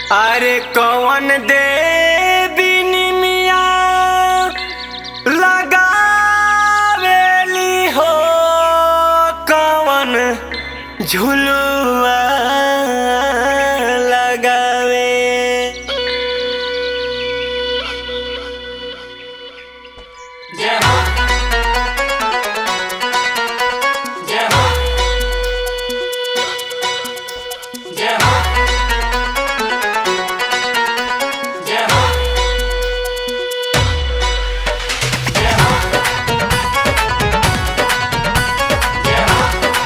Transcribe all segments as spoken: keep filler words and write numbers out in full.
अरे कौन देवी निमिया लगावेली हो कौन झुलुआ लगावे। जय हो जय हो जय हो जय हो जय हो जय हो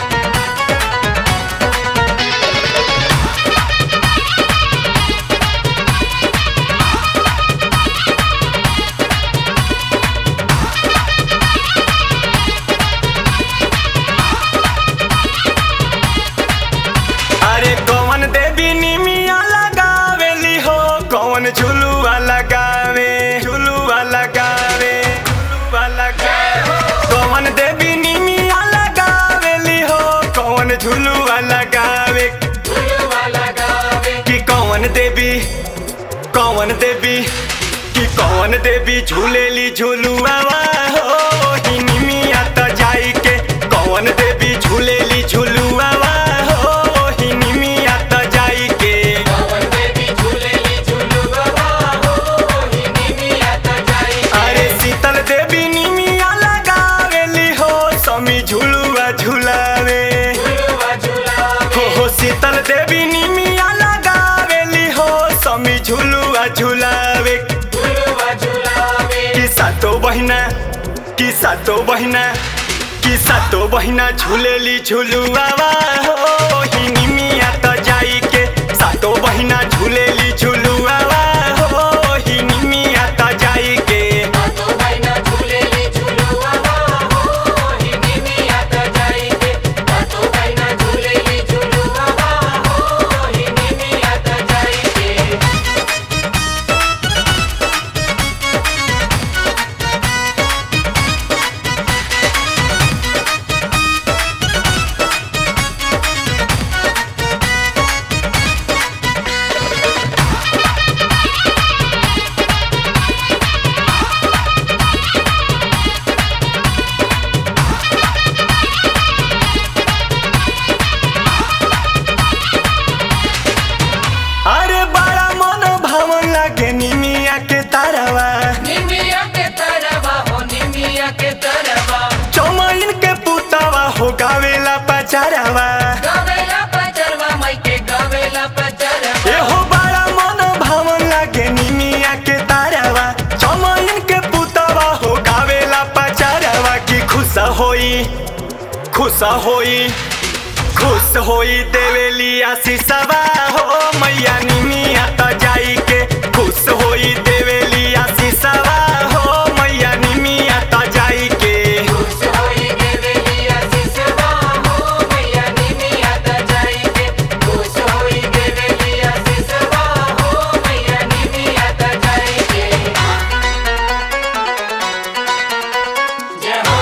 अरे कौन देवी निमिया लगावेली हो कौन झुलुआ लगावे झुलुआ लगावे झुलुआ लगावे। कौन देवी निमिया लगावेली हो कौन झुलुआ लगावे झुलुआ लगावे। कि कौन देवी कौन देवी कि कौन देवी झूलेली झुलुआ हो ही निमिया त जाई के कौन देवी झूलेली झुलुआ हो ही निमिया त जाई के। कौन देवी झूलेली झुलुआ हो ही निमिया त जाई के। अरे शीतल देवी निमिया लगावेली हो समी झुलुआ झुलावे झुलुआ झुलावे। हो हो शीतल देवी निमिया लगावेली हो समी झुलुआ झुलावे। झुलुआ झुलावे। कि सातो बहिना कि सातो बहिना कि सातो बहिना झूलेली झुलुआ हो ही निमिया त जाई के सातो बहिना झूलेली झुलुआ हो ही निमिया त जाई के। सातो बहिना झूलेली झुलुआ हो ही निमिया त जाई के। सातो बहिना झूलेली झुलुआ हो ही निमिया त जाई के। अरे बड़ा मन भावन लागे निमिया के तारावा निमिया के तरवा हो निमिया के तरवा। चौमइन के पुतावा हो गावेला पचारावा। गवेला पचरवा माई के गवेला पचरवा। एहो बड़ा मन भावन लागे निमिया के तारावा चौमइन के पुतावा हो गावेला पचारावा। कि खुश होई खुश होई खुश होई देवेली आशीषवा हो मैया निमिया त जाई के खुश होई देवेली आशीषवा हो मैया निमिया त जाई के। खुश होई देवेली आशीषवा हो मैया निमिया त जाई के। खुश होई देवेली आशीषवा हो मैया निमिया त जाई के। जय हो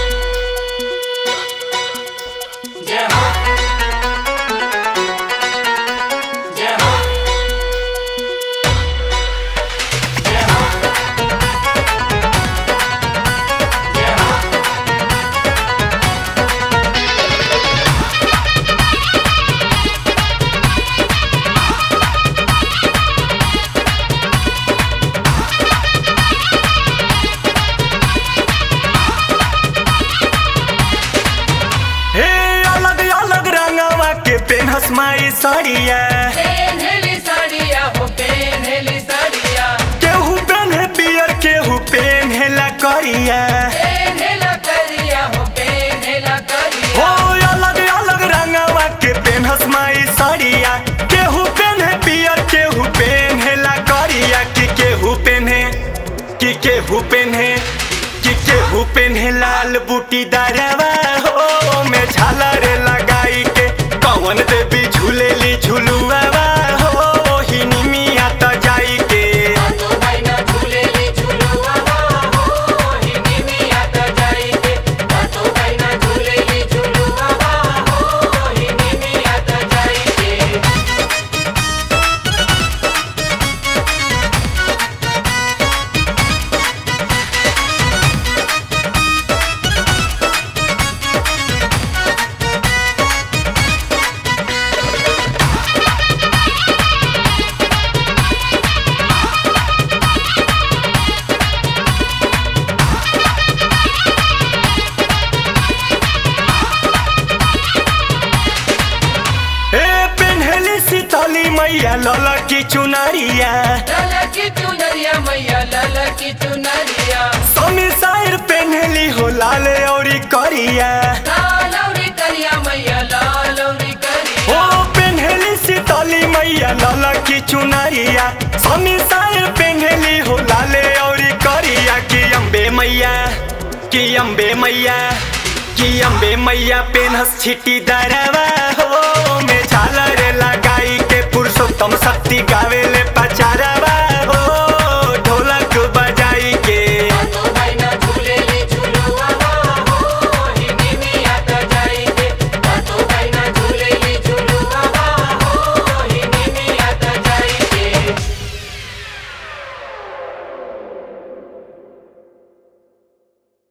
जय हो जय हो जय हो जय हो। हे अलग अलग रंगवा के पेनहस माई साड़िया पेन्हली साड़िया हो पेन्हली साड़िया। केहू पेन्हे पियर केहू पेन्हेला करिया। पेन्हला करिया हो पेन्हला हो करिया। अलग अलग रंगवा के पेनहस माई साड़िया केहू पेन्हे पियर केहू पेन्हेला करिया। कि केहू पेन्हे कि केहू पेन्हे कि केहू पेन्हे लाल बूटी दारवा हो में झालर लगाई के कौन देवी झूलेली झुलुआ हो ही निमिया त जाई के। सातो बहिना झूलेली झुलुआ हो ही निमिया त जाई के। सातो बहिना झूलेली झुलुआ हो ही निमिया त जाई के। मैया लल की चुनरिया लाला की चुनरिया मैया लाला की चुनरिया समी साइर पेन्हली हो लाल औरी करिया लाल औरी करिया मैया लाल औरी करिया ओ पेन्हली शीतली मैया लल की चुनरिया समी साइर पेन्हली हो लाल औरी करिया कि अम्बे मैया कि अम्बे मैया कि अम्बे मैया पेनहस छिटी दरवा हो में झालर लगाई के पुरुषोत्तम शक्ति गावेले